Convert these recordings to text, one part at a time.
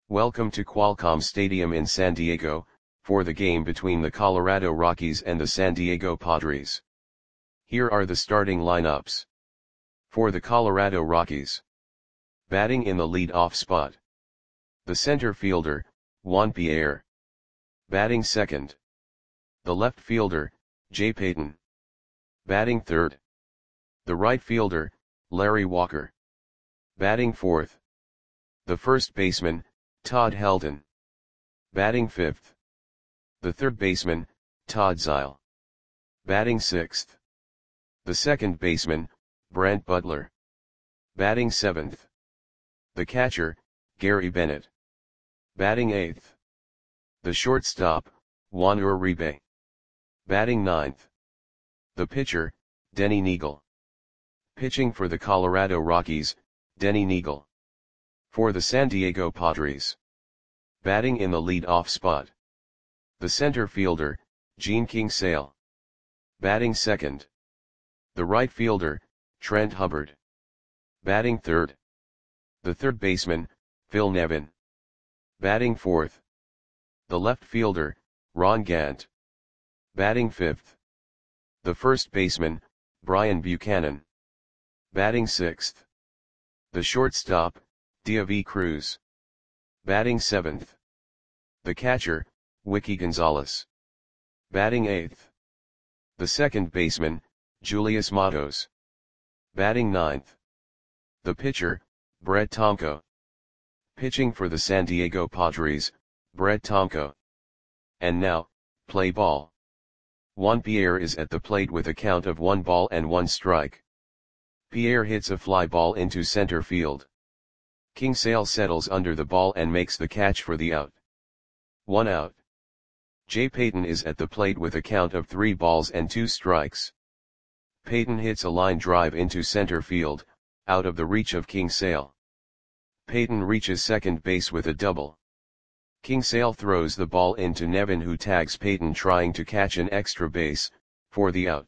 Welcome to Qualcomm Stadium in San Diego, for the game between the Colorado Rockies and the San Diego Padres. Here are the starting lineups. For the Colorado Rockies. Batting in the lead-off spot. The center fielder, Juan Pierre. Batting second. The left fielder, Jay Payton. Batting third. The right fielder, Larry Walker. Batting fourth. The first baseman, Todd Helton. Batting fifth. The third baseman, Todd Zeile. Batting sixth. The second baseman, Brant Butler. Batting seventh. The catcher, Gary Bennett. Batting eighth. The shortstop, Juan Uribe. Batting ninth. The pitcher, Denny Neagle. Pitching for the Colorado Rockies, Denny Neagle. For the San Diego Padres. Batting in the lead-off spot. The center fielder, Gene King Sale. Batting second. The right fielder, Trent Hubbard. Batting third. The third baseman, Phil Nevin. Batting fourth. The left fielder, Ron Gant. Batting fifth. The first baseman, Brian Buchanan. Batting sixth. The shortstop, Deivi Cruz. Batting seventh. The catcher, Wiki Gonzalez. Batting eighth. The second baseman, Julius Matos. Batting ninth. The pitcher, Brett Tomko. Pitching for the San Diego Padres, Brett Tomko. And now, play ball. Juan Pierre is at the plate with a count of 1 ball and 1 strike. Pierre hits a fly ball into center field. King Sale settles under the ball and makes the catch for the out. 1 out. Jay Payton is at the plate with a count of 3 balls and 2 strikes. Payton hits a line drive into center field, out of the reach of King Sale. Payton reaches second base with a double. King Sale throws the ball into Nevin, who tags Payton trying to catch an extra base, for the out.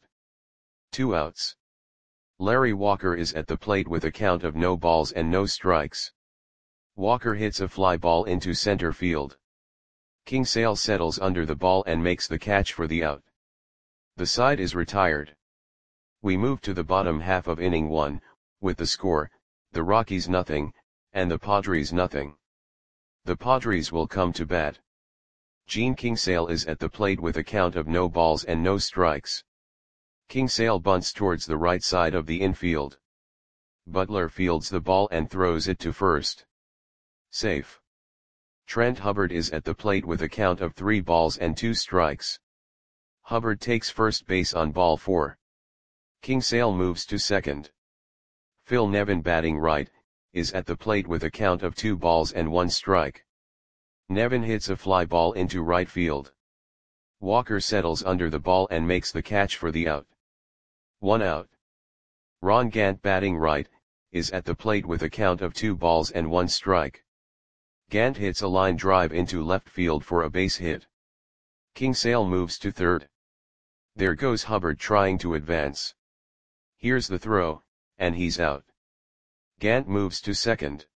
2 outs. Larry Walker is at the plate with a count of no balls and no strikes. Walker hits a fly ball into center field. King Sale settles under the ball and makes the catch for the out. The side is retired. We move to the bottom half of inning 1, with the score, the Rockies nothing, and the Padres nothing. The Padres will come to bat. Gene King Sale is at the plate with a count of no balls and no strikes. King Sale bunts towards the right side of the infield. Butler fields the ball and throws it to first. Safe. Trent Hubbard is at the plate with a count of 3 balls and 2 strikes. Hubbard takes first base on ball 4. King Sale moves to second. Phil Nevin, batting right, is at the plate with a count of 2 balls and 1 strike. Nevin hits a fly ball into right field. Walker settles under the ball and makes the catch for the out. 1 out. Ron Gant, batting right, is at the plate with a count of 2 balls and 1 strike. Gant hits a line drive into left field for a base hit. King Sale moves to third. There goes Hubbard trying to advance. Here's the throw, and he's out. Gant moves to second.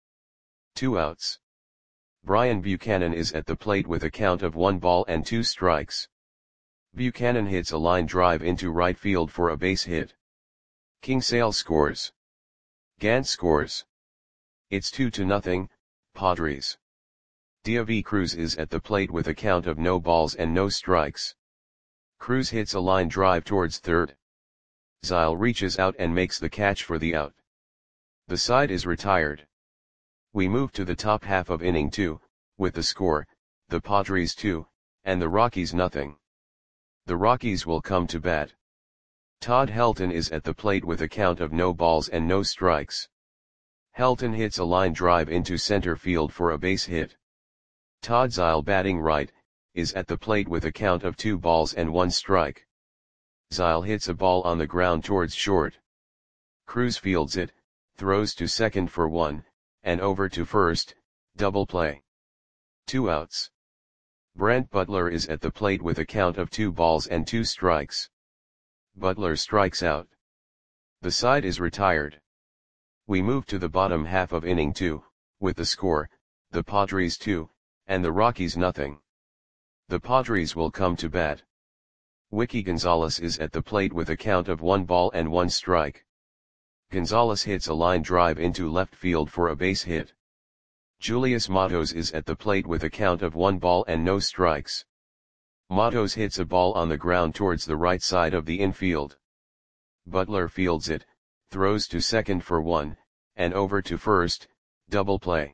2 outs. Brian Buchanan is at the plate with a count of 1 ball and 2 strikes. Buchanan hits a line drive into right field for a base hit. King Sale scores. Gant scores. It's 2-0, Padres. Deivi Cruz is at the plate with a count of no balls and no strikes. Cruz hits a line drive towards third. Zeile reaches out and makes the catch for the out. The side is retired. We move to the top half of inning 2, with the score, the Padres 2, and the Rockies nothing. The Rockies will come to bat. Todd Helton is at the plate with a count of no balls and no strikes. Helton hits a line drive into center field for a base hit. Todd Zeile, batting right, is at the plate with a count of 2 balls and 1 strike. Zeile hits a ball on the ground towards short. Cruz fields it, throws to second for 1, and over to first, double play. 2 outs. Brant Butler is at the plate with a count of 2 balls and 2 strikes. Butler strikes out. The side is retired. We move to the bottom half of inning 2, with the score, the Padres 2, and the Rockies nothing. The Padres will come to bat. Wiki Gonzalez is at the plate with a count of 1 ball and 1 strike. Gonzalez hits a line drive into left field for a base hit. Julius Matos is at the plate with a count of 1 ball and no strikes. Matos hits a ball on the ground towards the right side of the infield. Butler fields it, throws to second for 1, and over to first, double play.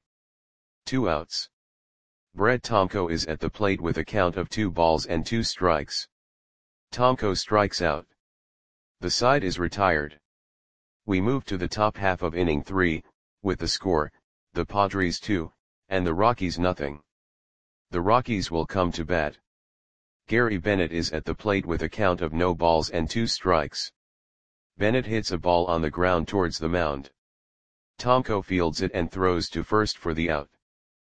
2 outs. Brett Tomko is at the plate with a count of 2 balls and 2 strikes. Tomko strikes out. The side is retired. We move to the top half of inning 3, with the score, the Padres 2, and the Rockies nothing. The Rockies will come to bat. Gary Bennett is at the plate with a count of no balls and 2 strikes. Bennett hits a ball on the ground towards the mound. Tomko fields it and throws to first for the out.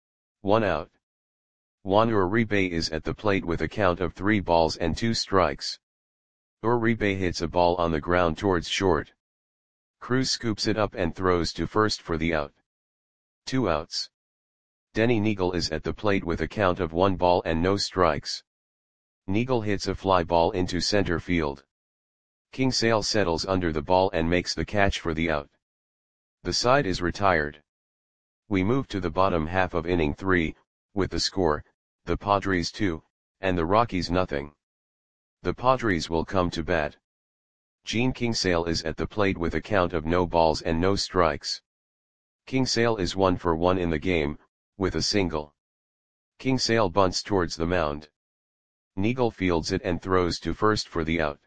1 out. Juan Uribe is at the plate with a count of 3 balls and 2 strikes. Uribe hits a ball on the ground towards short. Cruz scoops it up and throws to first for the out. 2 outs. Denny Neagle is at the plate with a count of 1 ball and no strikes. Neagle hits a fly ball into center field. Kingsale settles under the ball and makes the catch for the out. The side is retired. We move to the bottom half of inning 3, with the score, the Padres 2, and the Rockies nothing. The Padres will come to bat. Gene Kingsale is at the plate with a count of no balls and no strikes. Kingsale is 1 for 1 in the game, with a single. Kingsale bunts towards the mound. Neagle fields it and throws to first for the out.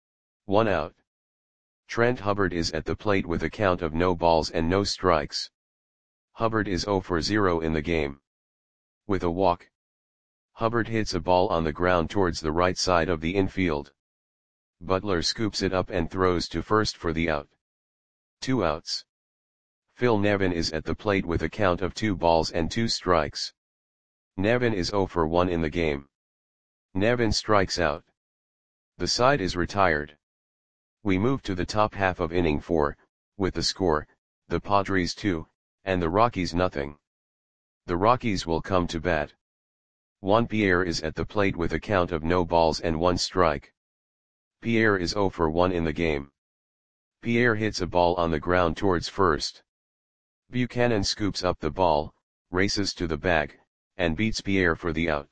1 out. Trent Hubbard is at the plate with a count of no balls and no strikes. Hubbard is 0 for 0 in the game. With a walk, Hubbard hits a ball on the ground towards the right side of the infield. Butler scoops it up and throws to first for the out. 2 outs. Phil Nevin is at the plate with a count of 2 balls and 2 strikes. Nevin is 0 for 1 in the game. Nevin strikes out. The side is retired. We move to the top half of inning 4, with the score, the Padres 2, and the Rockies nothing. The Rockies will come to bat. Juan Pierre is at the plate with a count of no balls and 1 strike. Pierre is 0 for 1 in the game. Pierre hits a ball on the ground towards first. Buchanan scoops up the ball, races to the bag, and beats Pierre for the out.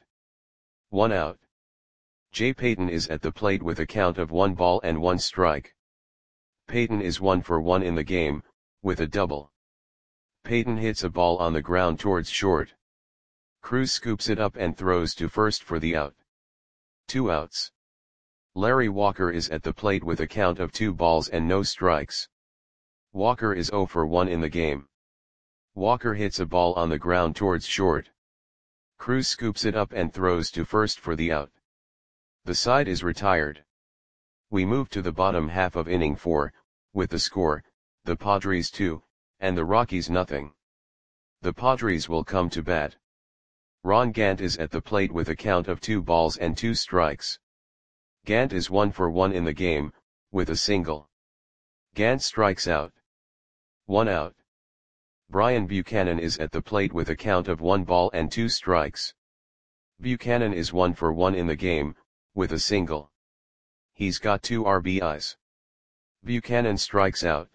1 out. Jay Payton is at the plate with a count of 1 ball and 1 strike. Payton is 1 for 1 in the game, with a double. Payton hits a ball on the ground towards short. Cruz scoops it up and throws to first for the out. 2 outs. Larry Walker is at the plate with a count of 2 balls and no strikes. Walker is 0 for 1 in the game. Walker hits a ball on the ground towards short. Cruz scoops it up and throws to first for the out. The side is retired. We move to the bottom half of inning 4, with the score, the Padres 2, and the Rockies nothing. The Padres will come to bat. Ron Gant is at the plate with a count of 2 balls and 2 strikes. Gant is 1 for 1 in the game, with a single. Gant strikes out. 1 out. Brian Buchanan is at the plate with a count of 1 ball and 2 strikes. Buchanan is 1 for 1 in the game, with a single. He's got 2 RBIs. Buchanan strikes out.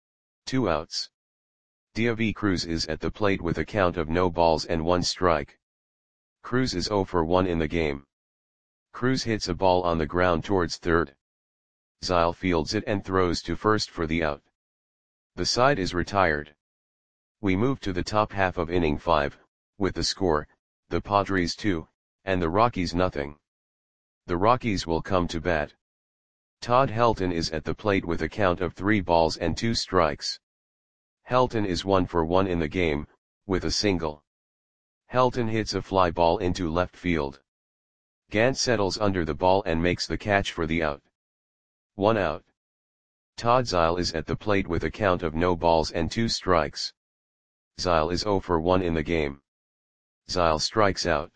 2 outs. Diavi Cruz is at the plate with a count of no balls and 1 strike. Cruz is 0 for 1 in the game. Cruz hits a ball on the ground towards third. Zile fields it and throws to first for the out. The side is retired. We move to the top half of inning 5, with the score, the Padres 2, and the Rockies nothing. The Rockies will come to bat. Todd Helton is at the plate with a count of 3 balls and 2 strikes. Helton is 1 for 1 in the game, with a single. Helton hits a fly ball into left field. Gant settles under the ball and makes the catch for the out. 1 out. Todd Zile is at the plate with a count of no balls and 2 strikes. Zile is 0 for 1 in the game. Zile strikes out.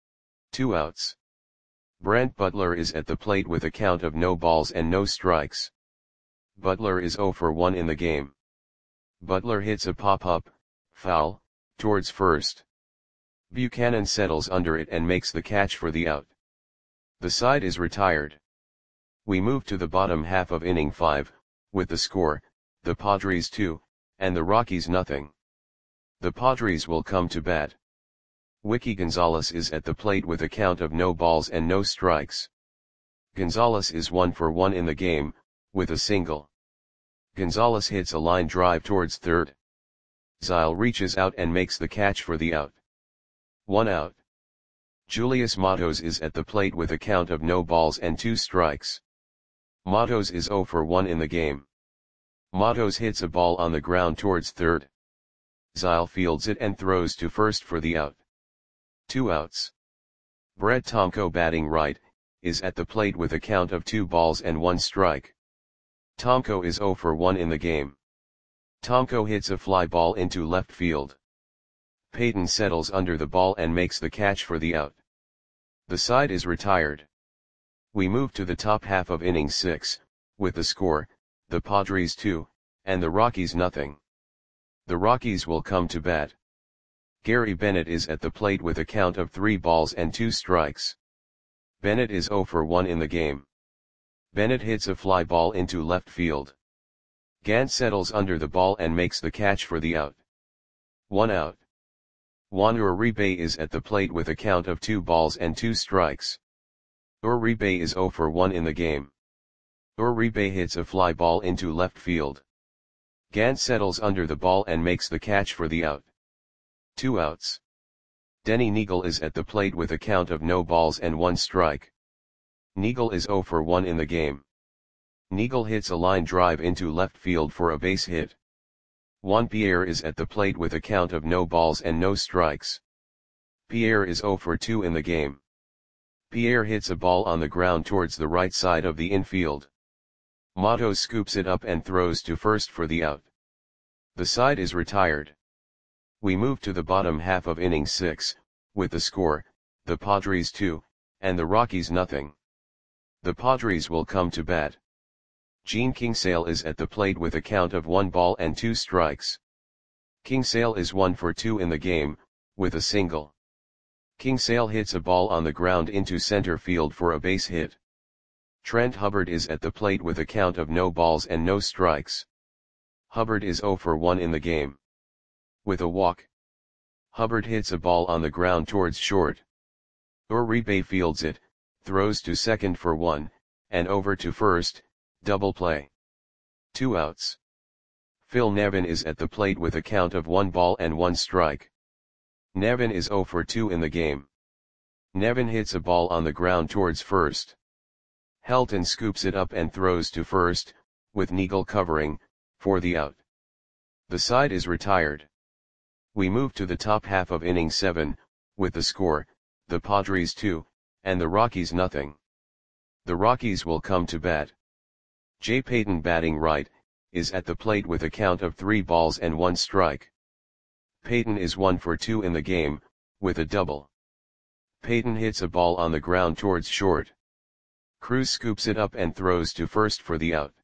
2 outs. Brent Butler is at the plate with a count of no balls and no strikes. Butler is 0 for 1 in the game. Butler hits a pop-up, foul, towards first. Buchanan settles under it and makes the catch for the out. The side is retired. We move to the bottom half of inning 5, with the score, the Padres 2, and the Rockies nothing. The Padres will come to bat. Wiki Gonzalez is at the plate with a count of no balls and no strikes. Gonzalez is 1 for 1 in the game, with a single. Gonzalez hits a line drive towards third. Zile reaches out and makes the catch for the out. 1 out. Julius Matos is at the plate with a count of no balls and 2 strikes. Matos is 0 for 1 in the game. Matos hits a ball on the ground towards third. Zile fields it and throws to first for the out. 2 outs. Brett Tomko, batting right, is at the plate with a count of 2 balls and 1 strike. Tomko is 0 for 1 in the game. Tomko hits a fly ball into left field. Payton settles under the ball and makes the catch for the out. The side is retired. We move to the top half of inning 6, with the score, the Padres 2, and the Rockies nothing. The Rockies will come to bat. Gary Bennett is at the plate with a count of 3 balls and 2 strikes. Bennett is 0 for 1 in the game. Bennett hits a fly ball into left field. Gant settles under the ball and makes the catch for the out. 1 out. Juan Uribe is at the plate with a count of 2 balls and 2 strikes. Uribe is 0 for 1 in the game. Uribe hits a fly ball into left field. Gant settles under the ball and makes the catch for the out. 2 outs. Denny Neagle is at the plate with a count of no balls and 1 strike. Neagle is 0 for 1 in the game. Neagle hits a line drive into left field for a base hit. Juan Pierre is at the plate with a count of no balls and no strikes. Pierre is 0 for 2 in the game. Pierre hits a ball on the ground towards the right side of the infield. Matos scoops it up and throws to first for the out. The side is retired. We move to the bottom half of inning 6, with the score, the Padres 2, and the Rockies nothing. The Padres will come to bat. Gene Kingsale is at the plate with a count of 1 ball and 2 strikes. Kingsale is 1 for 2 in the game, with a single. Kingsale hits a ball on the ground into center field for a base hit. Trent Hubbard is at the plate with a count of no balls and no strikes. Hubbard is 0 for 1 in the game. With a walk. Hubbard hits a ball on the ground towards short. Uribe fields it, throws to second for 1, and over to first, double play. 2 outs. Phil Nevin is at the plate with a count of 1 ball and 1 strike. Nevin is 0 for 2 in the game. Nevin hits a ball on the ground towards first. Helton scoops it up and throws to first, with Neagle covering, for the out. The side is retired. We move to the top half of inning 7, with the score, the Padres 2, and the Rockies nothing. The Rockies will come to bat. Jay Payton, batting right, is at the plate with a count of 3 balls and 1 strike. Payton is 1 for 2 in the game, with a double. Payton hits a ball on the ground towards short. Cruz scoops it up and throws to first for the out.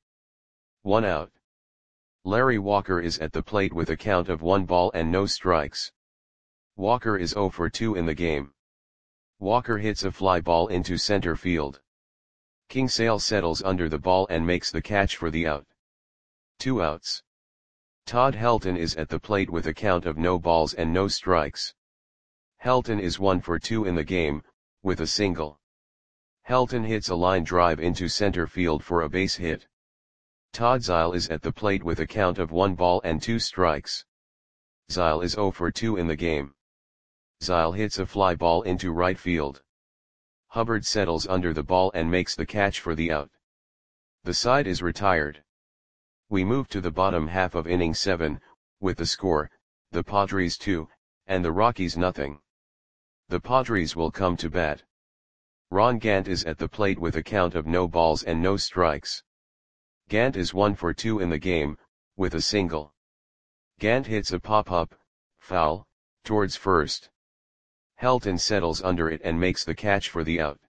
1 out. Larry Walker is at the plate with a count of 1 ball and no strikes. Walker is 0 for 2 in the game. Walker hits a fly ball into center field. Kingsale settles under the ball and makes the catch for the out. 2 outs. Todd Helton is at the plate with a count of no balls and no strikes. Helton is 1 for 2 in the game, with a single. Helton hits a line drive into center field for a base hit. Todd Zile is at the plate with a count of 1 ball and 2 strikes. Zile is 0 for 2 in the game. Zile hits a fly ball into right field. Hubbard settles under the ball and makes the catch for the out. The side is retired. We move to the bottom half of inning 7, with the score, the Padres 2, and the Rockies nothing. The Padres will come to bat. Ron Gant is at the plate with a count of no balls and no strikes. Gant is 1 for 2 in the game, with a single. Gant hits a pop-up, foul, towards first. Helton settles under it and makes the catch for the out.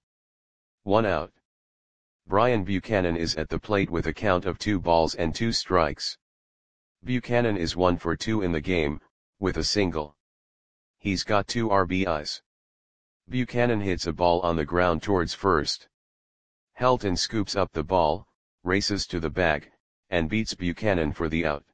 1 out. Brian Buchanan is at the plate with a count of 2 balls and 2 strikes. Buchanan is 1 for 2 in the game, with a single. He's got 2 RBIs. Buchanan hits a ball on the ground towards first. Helton scoops up the ball, races to the bag, and beats Buchanan for the out.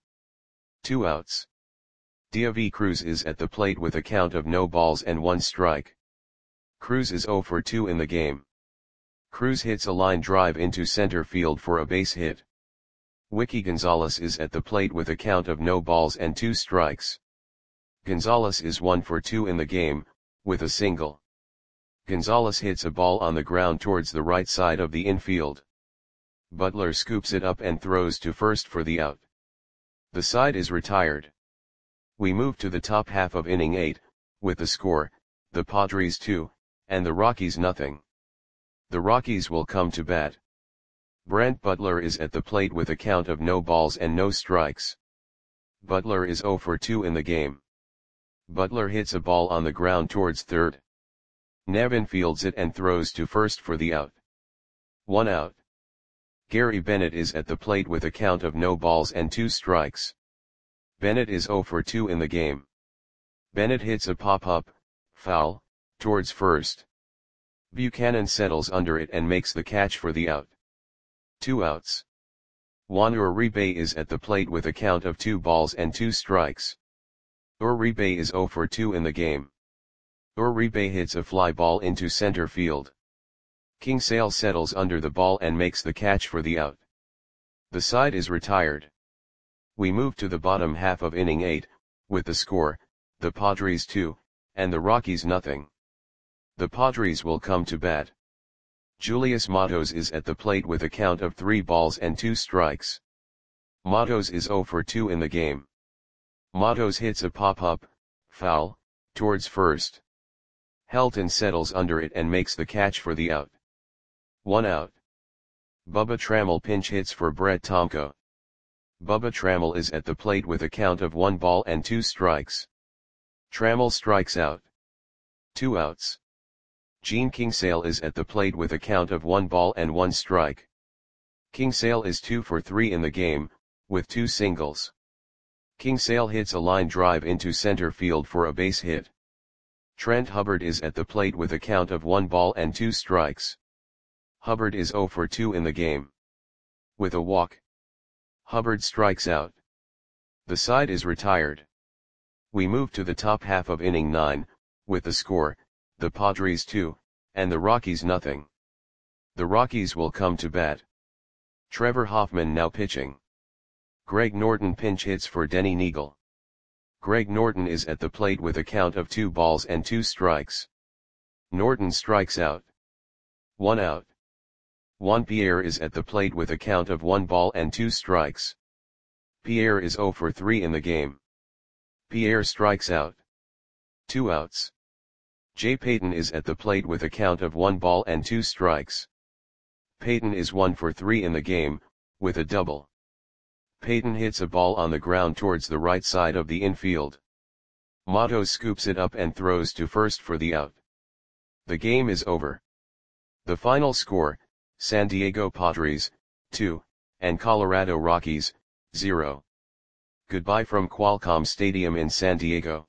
2 outs. Deivi Cruz is at the plate with a count of no balls and 1 strike. Cruz is 0 for 2 in the game. Cruz hits a line drive into center field for a base hit. Wiki Gonzalez is at the plate with a count of no balls and 2 strikes. Gonzalez is 1 for 2 in the game, with a single. Gonzalez hits a ball on the ground towards the right side of the infield. Butler scoops it up and throws to first for the out. The side is retired. We move to the top half of inning 8, with the score, the Padres 2, and the Rockies nothing. The Rockies will come to bat. Brent Butler is at the plate with a count of no balls and no strikes. Butler is 0 for 2 in the game. Butler hits a ball on the ground towards third. Nevin fields it and throws to first for the out. 1 out. Gary Bennett is at the plate with a count of no balls and 2 strikes. Bennett is 0 for 2 in the game. Bennett hits a pop-up, foul, towards first. Buchanan settles under it and makes the catch for the out. 2 outs. Juan Uribe is at the plate with a count of 2 balls and 2 strikes. Uribe is 0 for 2 in the game. Uribe hits a fly ball into center field. Kingsale settles under the ball and makes the catch for the out. The side is retired. We move to the bottom half of inning 8, with the score, the Padres 2, and the Rockies nothing. The Padres will come to bat. Julius Matos is at the plate with a count of 3 balls and 2 strikes. Matos is 0 for 2 in the game. Matos hits a pop-up, foul, towards first. Helton settles under it and makes the catch for the out. 1 out. Bubba Trammell pinch hits for Brett Tomko. Bubba Trammell is at the plate with a count of 1 ball and 2 strikes. Trammell strikes out. 2 outs. Gene Kingsale is at the plate with a count of 1 ball and 1 strike. Kingsale is 2 for 3 in the game, with 2 singles. Kingsale hits a line drive into center field for a base hit. Trent Hubbard is at the plate with a count of 1 ball and 2 strikes. Hubbard is 0 for 2 in the game. With a walk, Hubbard strikes out. The side is retired. We move to the top half of inning 9, with the score, the Padres 2, and the Rockies nothing. The Rockies will come to bat. Trevor Hoffman now pitching. Greg Norton pinch hits for Denny Neagle. Greg Norton is at the plate with a count of 2 balls and 2 strikes. Norton strikes out. 1 out. Juan Pierre is at the plate with a count of 1 ball and 2 strikes. Pierre is 0 for 3 in the game. Pierre strikes out. 2 outs. Jay Payton is at the plate with a count of 1 ball and 2 strikes. Payton is 1 for 3 in the game, with a double. Payton hits a ball on the ground towards the right side of the infield. Matos scoops it up and throws to first for the out. The game is over. The final score, San Diego Padres, 2, and Colorado Rockies, 0. Goodbye from Qualcomm Stadium in San Diego.